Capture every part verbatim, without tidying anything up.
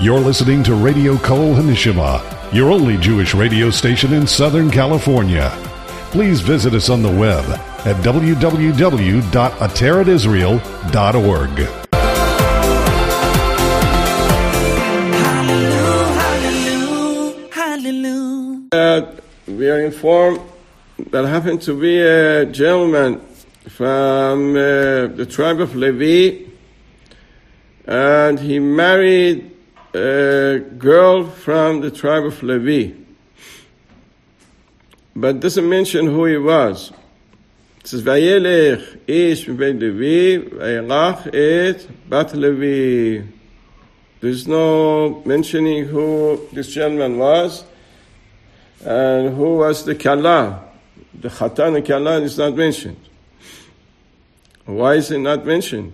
You're listening to Radio Kol Hanishima, your only Jewish radio station in Southern California. Please visit us on the web at w w w dot ateret israel dot org. Uh, we are informed that happened to be a gentleman from uh, the tribe of Levi, and he married a girl from the tribe of Levi, but doesn't mention who he was. It says, "Vayelech ish mibeit Levi, vayelach et bat Levi." There's no mentioning who this gentleman was and who was the Kala. The Chatan and Kala is not mentioned. Why is it not mentioned?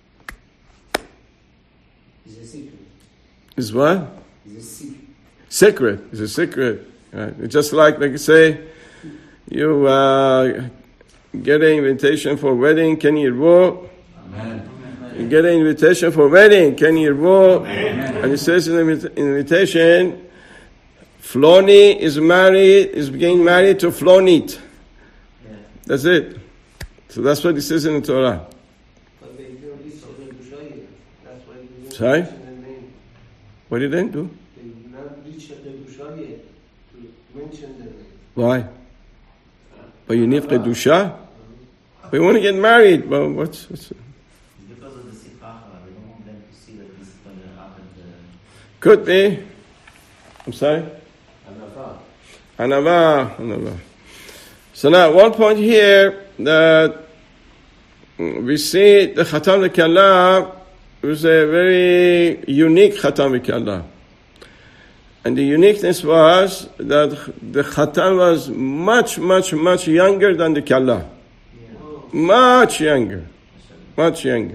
It's a secret. Is what? It's a secret. Secret. It's a secret. Right. It's just like, like you say, you uh, get an invitation for wedding, can you go? Amen. You get an invitation for wedding, can you go? And it says in the invitation, Floni is married, is getting married to Flonit. Yeah. That's it. So that's what it says in the Torah. But they don't reach the Dushaya. That's why they don't Sorry? mention the name. What did they do? They did not reach the Dushaya to mention the name. Why? But you need Kedusha? We want to get married. Well, what's... what's Because of the Sipacha, they don't want them to see that this is going to happen. To... Could be. I'm sorry? Anava. Anava. Anava. So now, one point here that we see the Chatan v'Kala was a very unique Chatan v'Kala. And the uniqueness was that the Chatan was much, much, much younger than the Kala. Yeah. Much younger. Much younger.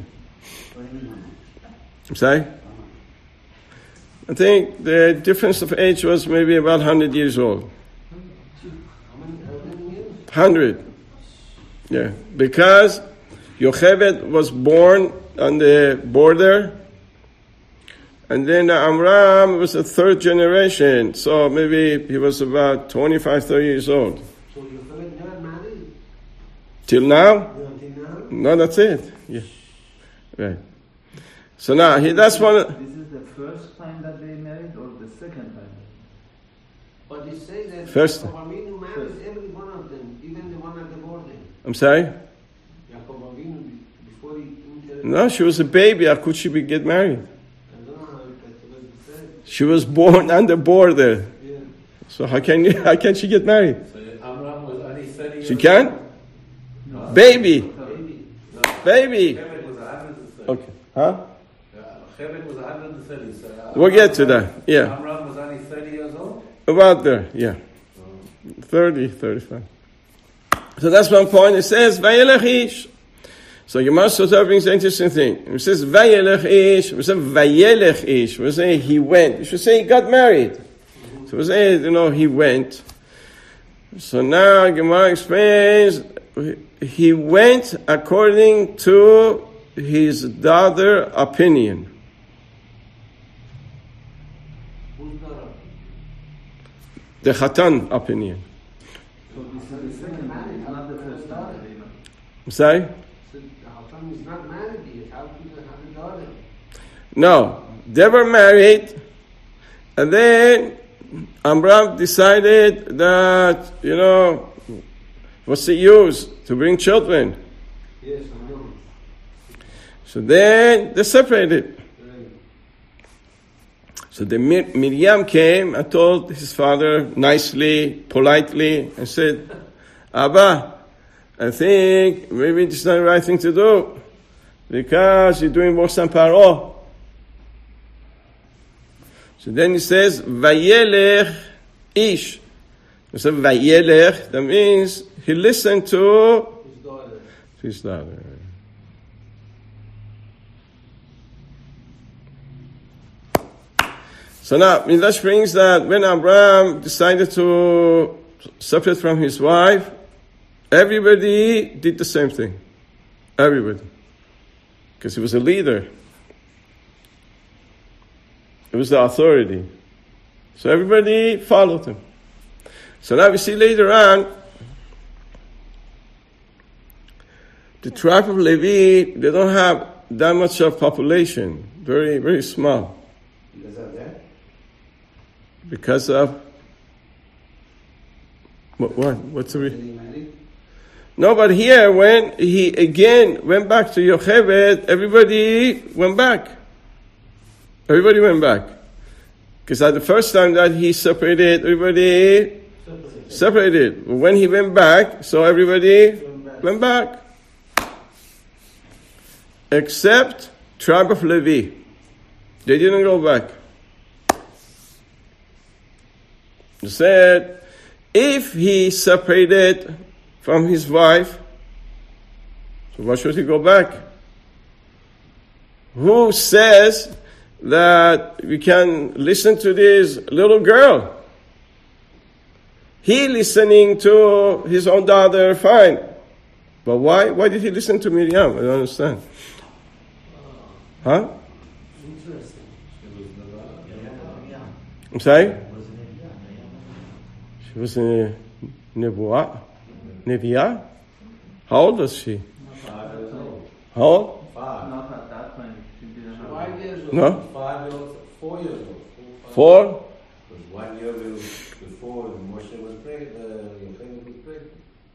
I'm sorry? I think the difference of age was maybe about one hundred years old. How many, how many years? one hundred. Yeah. Because Yocheved was born on the border, and then Amram was the third generation, so maybe he was about twenty-five, thirty years old. So your friend never married? Till now? No, until now? No, that's it. Yeah. Right. So now, he, that's one of... This is the first time that they married or the second time? But they say that First. Yaakov Avinu married every one of them, even the one at the border. I'm sorry? Yaakov Avinu, before he entered... No, she was a baby. How could she be, get married? I don't know how it was said. She was born on the border. Yeah. So how can you, how can she get married? So Amram was only thirty years She can? No. Baby. Baby. No. Baby. Cheved was one hundred thirty. Okay. Huh? Uh, Cheved was one hundred thirty. So uh, We'll get to that. Yeah. Amram was only thirty years old. About there. Yeah. thirty, thirty-five. So that's one point. It says, Vayelech ish. So Gemara Sotah brings an interesting thing. It says, Vayelech ish. We say, Vayelech ish. We say, he went. You should say, he got married. So we say, you know, he went. So now Gemara explains, he went according to his daughter opinion. Who's daughter? The Chatan opinion. So this is the second marriage, not the first time. that they married. I'm sorry? So how come he's not married yet? How could he have a daughter? No. They were married, and then Amram decided that, you know, what's the use to bring children? Yes, I know. So then they separated. Right. So the Mir- Miriam came and told his father nicely, politely, and said, Abba, I think maybe this is not the right thing to do, because you're doing Bosan Paro. So then he says, Vayelech ish. He said, Vayelech, that means he listened to His daughter. his daughter. So now, Midrash brings that when Abraham decided to separate from his wife, everybody did the same thing. Everybody. Because he was a leader. It was the authority. So everybody followed him. So now we see later on, the tribe of Levi, they don't have that much of population. Very, very small. Because of that? Because of what? What? What's the Did reason? he marry? No, but here when he again went back to Yocheved, everybody went back. Everybody went back. Because at the first time that he separated, everybody separated. When he went back, so everybody went back. Except tribe of Levi. They didn't go back. He said, if he separated from his wife, so why should he go back? Who says that we can listen to this little girl? He listening to his own daughter, fine. But why? Why did he listen to Miriam? I don't understand. Huh? Interesting. I'm sorry? She was a Nebuah? Neviah? How old was she? Five years old. How old? Five. Not at that time. She didn't have. Five years old. No? Five years old. Four years old. Four? Because one year before Moshe was pregnant, uh, Yocheved was pregnant.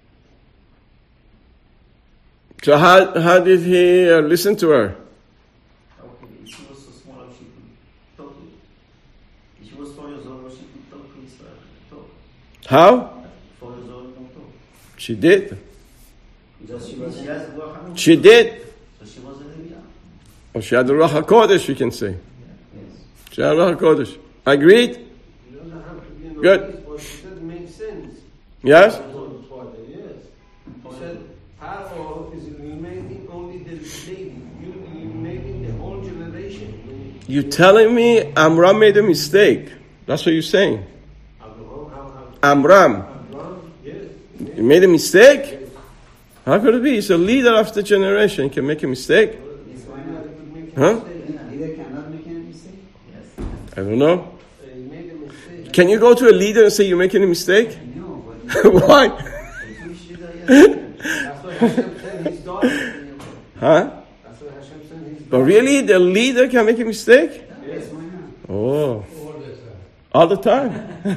So how, how did he uh, listen to her? Okay, she was so small she could talk to you. She was four years old, she could talk to Israel. Talk. How? Four years old, don't talk. She did. Just she was She has the Ruach HaKodesh. She did. So she was a Leviah. Or she had the Ruach HaKodesh, we can say. Yes. She had the Ruach HaKodesh. Agreed? You don't have to be in Good. the but she said makes sense. Yes? I told the father, yes. He said, Paro is remaining only the lady. You remaining the whole generation. You telling me Amram made a mistake? That's what you're saying. Abraham, Abraham, Amram, Abraham, yes. he made a mistake? How could it be? He's a leader of the generation. He can make a mistake? Yes, why not? He could make a Huh? mistake. Leader cannot make any mistake. Yes. I don't know. He made a mistake. Can you go to a leader and say you're making a mistake? No, but Why? Jewish leader, yes. That's what Hashem sent his daughter. Huh? That's what Hashem sent his But daughter. really, the leader can make a mistake? Yes. why not? Oh, All the time. all the time.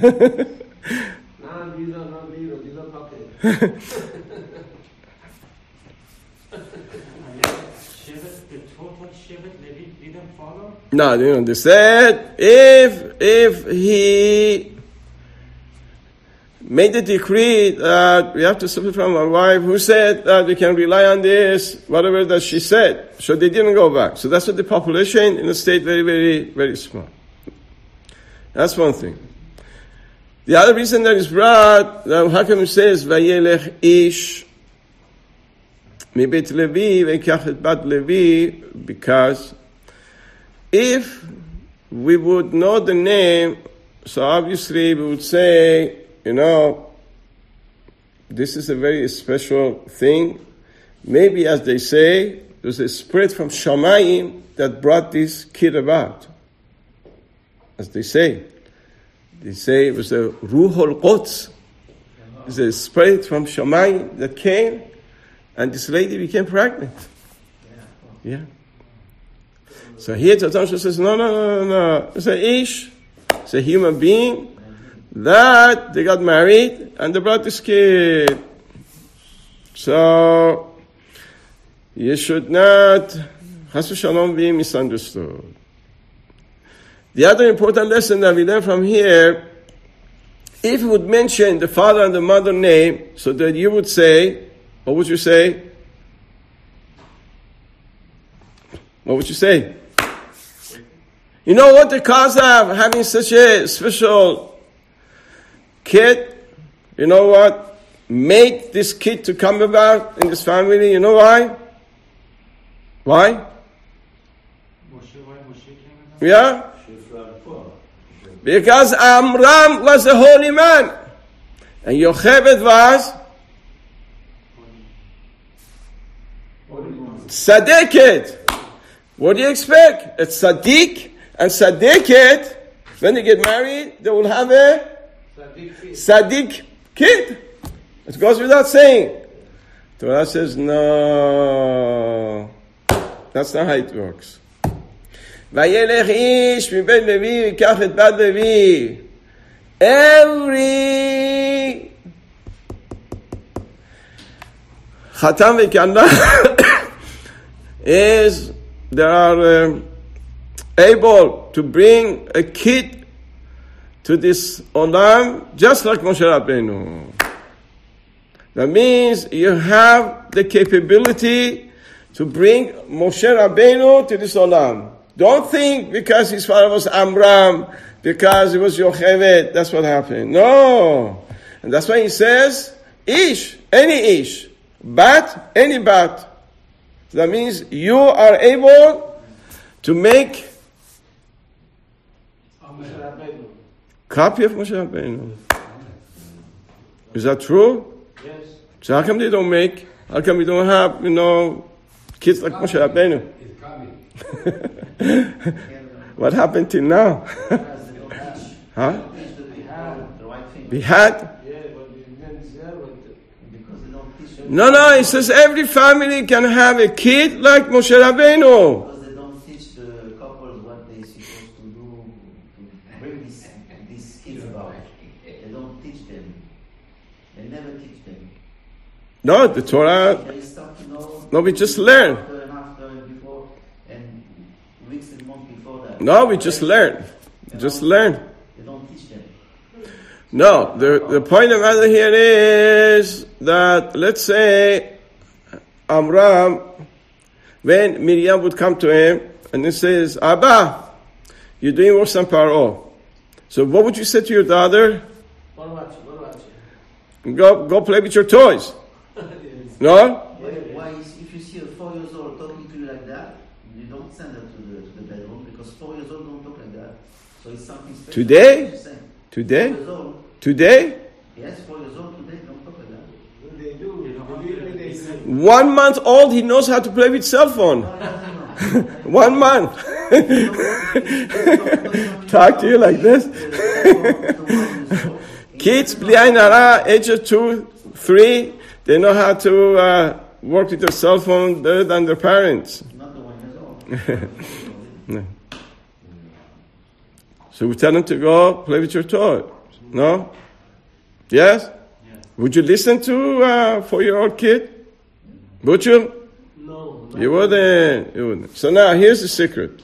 Nah, these are not leaders, these are puppets. Shevet, the total Shevet Levi didn't follow? No, you know, they said if if he made the decree that we have to separate from our wife, who said that we can rely on this, whatever that she said. So they didn't go back. So that's what the population in the state very, very, very small. That's one thing. The other reason that is brought, that Hakim says, Vayelech ish mibet Levi vekach et bat Levi, because if we would know the name, so obviously we would say, you know, this is a very special thing. Maybe, as they say, there's a spirit from Shamayim that brought this kid about. As they say. They say it was a Ruhul Quds. It's a spirit from Shamayim that came, and this lady became pregnant. Yeah. So here Tzadok says, no, no, no, no, no. It's a ish. It's a human being that they got married and they brought this kid. So you should not, chas v'shalom, be misunderstood. The other important lesson that we learn from here, if you would mention the father and the mother name, so that you would say, what would you say? What would you say? You know what the cause of having such a special kid? You know what made this kid to come about in this family? You know why? Why? Moshe, why Moshe came in? Yeah? Shifra before. Because Amram was a holy man. And Yocheved was Tzaddiket. What do you expect? A tzaddik And Sadiqit, when they get married, they will have a Sadiq kid. It goes without saying. Torah says, no, that's not how it works. וילך איש מבית לוי ויקח את בת לוי. Every Chatan v'Kehana is, they are um, able to bring a kid to this olam just like Moshe Rabbeinu. That means you have the capability to bring Moshe Rabbeinu to this olam. Don't think because his father was Amram, because he was Yocheved, that's what happened. No. And that's why he says, Ish, any Ish, Bat, any Bat. So that means you are able to make copy of Moshe Rabbeinu. Is that true? Yes. So how come they don't make, how come we don't have, you know, kids like Moshe Rabbeinu? What happened till now? Huh? We had? No, no, it says every family can have a kid like Moshe Rabbeinu. Because they don't teach the couples what they're supposed to do to bring these, these kids about. They don't teach them. They never teach them. No, the Torah, They start to know. no, we just learn. After and after and before, and weeks and months before that. No, we just learn. Just learn. They don't teach them. No, the, the point of the matter here is that, let's say, Amram, when Miriam would come to him, and he says, Abba, you're doing worse than Paro. So what would you say to your daughter? Go, go play with your toys. No? Why, why is, if you see a four years old talking to you like that, you don't send her to the, to the bedroom because four years old don't talk like that. So it's something special. Today? Today? Four years old. Today? Yes, four years old today don't talk like that. They do. Believe me, they say. One month old, he knows how to play with cell phone. One month. Talk to you like this. Kids, bli ayin hara, age of two, three, they know how to uh, work with their cell phone better than their parents. Not the one years old. No. So we tell them to go play with your toy. No? Yes? Would you listen to a uh, four-year-old kid? Would you? No. You wouldn't. You wouldn't. So now, here's the secret.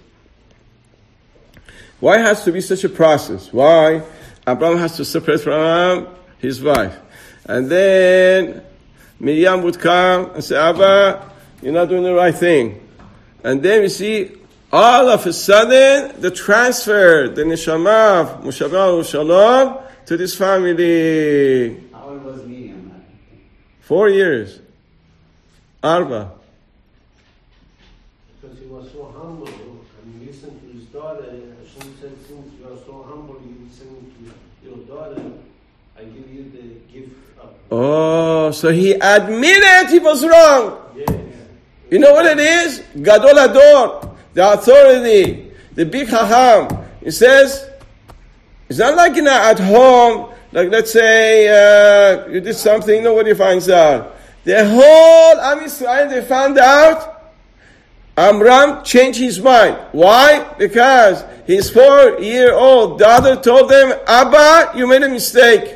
Why has to be such a process? Why Abraham has to separate from his wife? And then Miriam would come and say, Abba, you're not doing the right thing. And then we see, all of a sudden, the transfer, the neshama of Moshe Rabbeinu Shalom to this family. How old was Miriam? Four years. Arba. Because he was so humble and listened to his daughter. Hashem said, since you are so humble, you listen to your daughter, I give you the gift of. Oh, so he admitted he was wrong. Yeah. You know what it is? Gadol Hador, the authority, the big Chacham. He says, it's not like, you know, at home, like let's say uh, you did something, nobody finds out. The whole Am Yisrael, they found out, Amram changed his mind. Why? Because his four-year-old daughter told him, Abba, you made a mistake.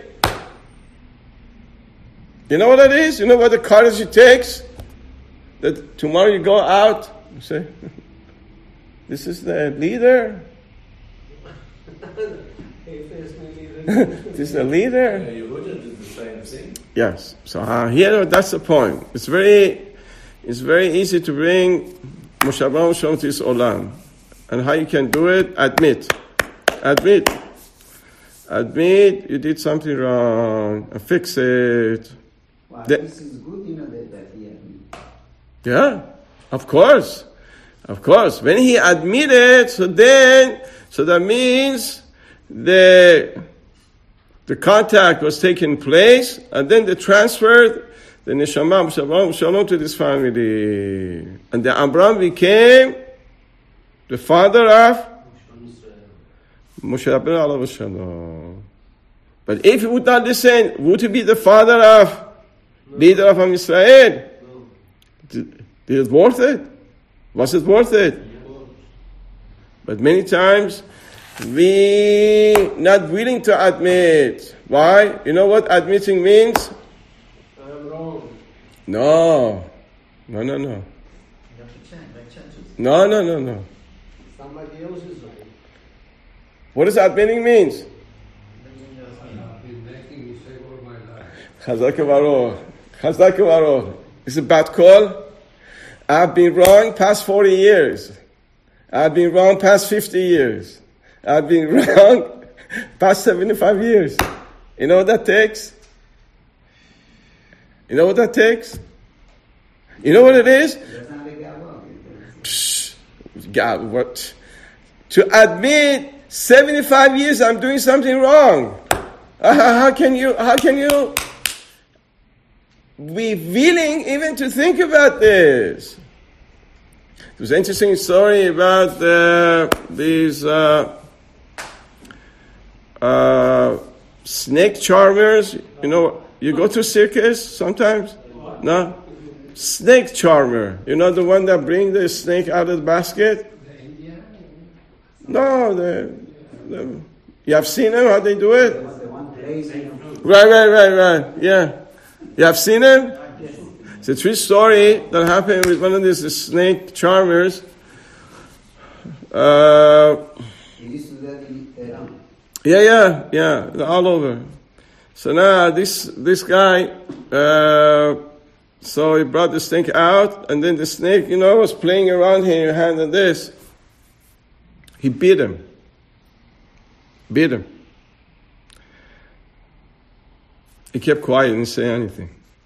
You know what that is? You know what the courage it takes? That tomorrow you go out, you say, this is the leader. This is the leader. Yehuda did the same thing. Yes. So uh, here, that's the point. It's very, it's very easy to bring Moshe Rabbeinu Shalom to this olam, and how you can do it? Admit, admit, admit you did something wrong, and fix it. Wow, The- this is good, you know, that, that he admitted. Yeah, of course, of course. When he admitted, so then, so that means the the contact was taking place, and then they transferred the neshama shalom shalom to this family, and the Amram became the father of Moshe Rabbeinu alav shalom. But if he would not listen, would he be the father of leader of Am Yisrael? Did, did it worth it? Was it worth it? But many times we not willing to admit. Why? You know what admitting means? I'm wrong. No, no, no, no, You have to change, make changes. no, no, no, no. Somebody else is right. What does admitting means? I've been making mistake all my life. Chazak Baruch. Chazak Baruch. It's a bad call. I've been wrong past forty years. I've been wrong past fifty years. I've been wrong past seventy-five years. You know what that takes? You know what that takes? You know what it is? Psh, God, what? To admit seventy-five years I'm doing something wrong. Uh, how can you, how can you be willing even to think about this? It was an interesting story about uh, these uh, uh, snake charmers. You know, you go to circus sometimes? No? Snake charmer. You know the one that bring the snake out of the basket? No, the, the, you have seen them, how they do it? Right, right, right, right, yeah. You have seen them? It's a true story that happened with one of these snake charmers. Uh, yeah, yeah, yeah, they're all over. So now this this guy, uh, so he brought the snake out, and then the snake, you know, was playing around here, your hand and this. He beat him. Beat him. He kept quiet and didn't say anything.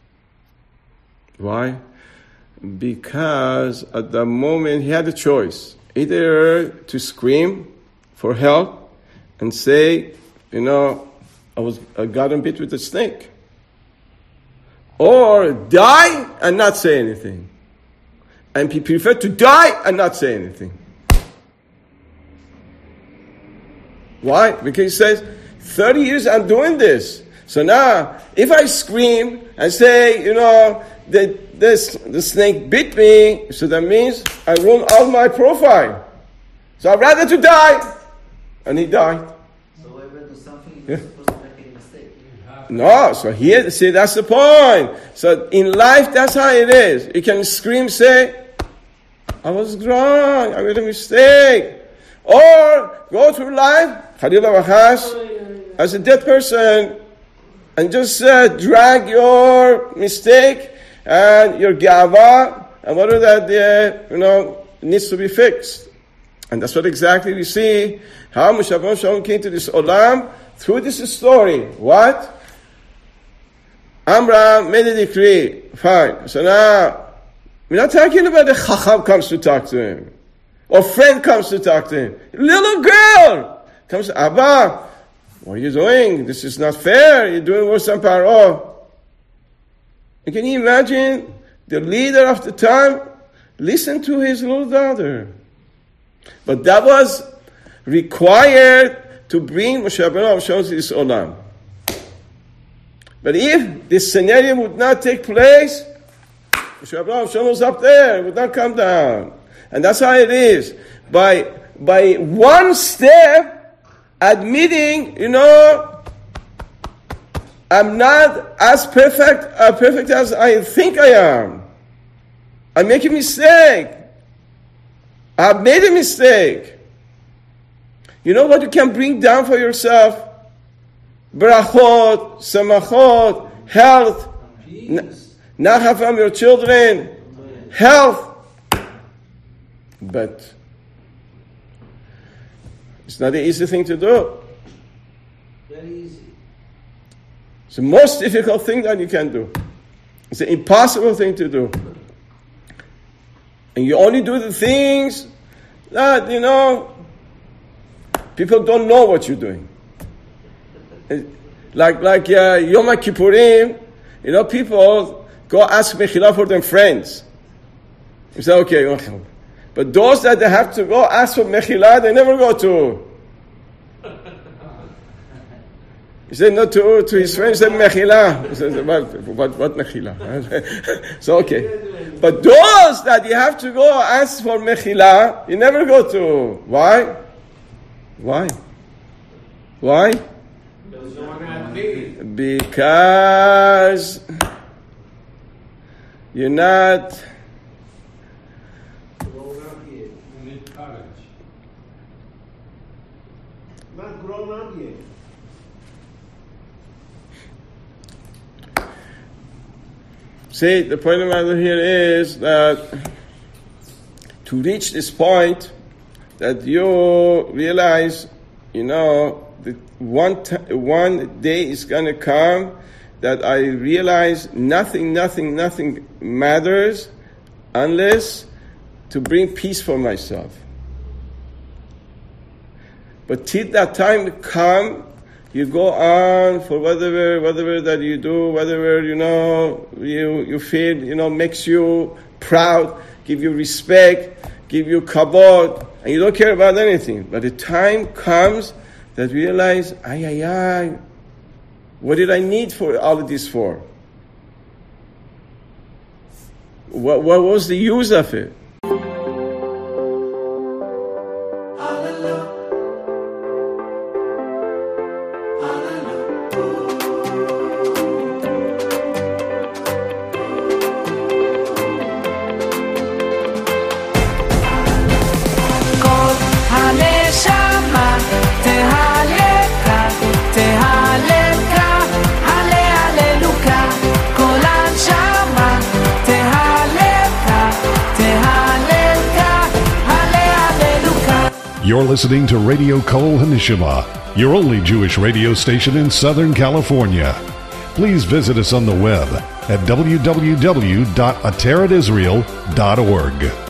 Why? Because at the moment he had a choice. Either to scream for help and say, you know, I was I got him bit with a snake. Or die and not say anything. And he preferred to die and not say anything. Why? Because he says, thirty years I'm doing this. So now, if I scream and say, you know, that this the snake bit me, so that means I ruin all my profile. So I'd rather to die. And he died. So whoever does something, Yeah. you're supposed to make a mistake. No, so here, see, that's the point. So in life, that's how it is. You can scream, say, I was wrong, I made a mistake. Or go through life, Khalil Wachash, as a dead person, and just uh, drag your mistake and your gava and whatever that uh, you know needs to be fixed. And that's what exactly we see how Moshe Rabbeinu came to this olam through this story. What? Amram made a decree. Fine. So now we're not talking about the chacham comes to talk to him, or friend comes to talk to him. Little girl comes to Abba. What are you doing? This is not fair. You're doing worse than Paro. And can you imagine the leader of the time listened to his little daughter? But that was required to bring Moshe Rabbeinu to this olam. But if this scenario would not take place, Moshe Rabbeinu was up there, would not come down. And that's how it is. By, by one step, admitting, you know, I'm not as perfect, uh, perfect as I think I am. I make a mistake. I've made a mistake. You know what you can bring down for yourself? Brachot, samachot, health, nachah from your children, health. But it's not an easy thing to do. Very easy. It's the most difficult thing that you can do. It's an impossible thing to do. And you only do the things that, you know, people don't know what you're doing. Like, like uh, Yom Kippurim, you know, people go ask Mechila for their friends. You say, okay, okay. But those that they have to go ask for Mechila, they never go to. He said not to to his friend. He said mechila. He said what what what mechila? So okay, but those that you have to go ask for mechila, you never go to. Why? Why? Why? Because you're not. Not grown up yet. See, the point of the matter here is that to reach this point, that you realize, you know, that one t- one day is going to come that I realize nothing, nothing, nothing matters unless to bring peace for myself. But till that time come, you go on for whatever, whatever that you do, whatever, you know, you, you feel, you know, makes you proud, give you respect, give you kabod, and you don't care about anything. But the time comes that you realize, ay, ay, ay, what did I need for all of this for? What, what was the use of it? You're listening to Radio Kol Hanishima, your only Jewish radio station in Southern California. Please visit us on the web at w w w dot ateret israel dot org.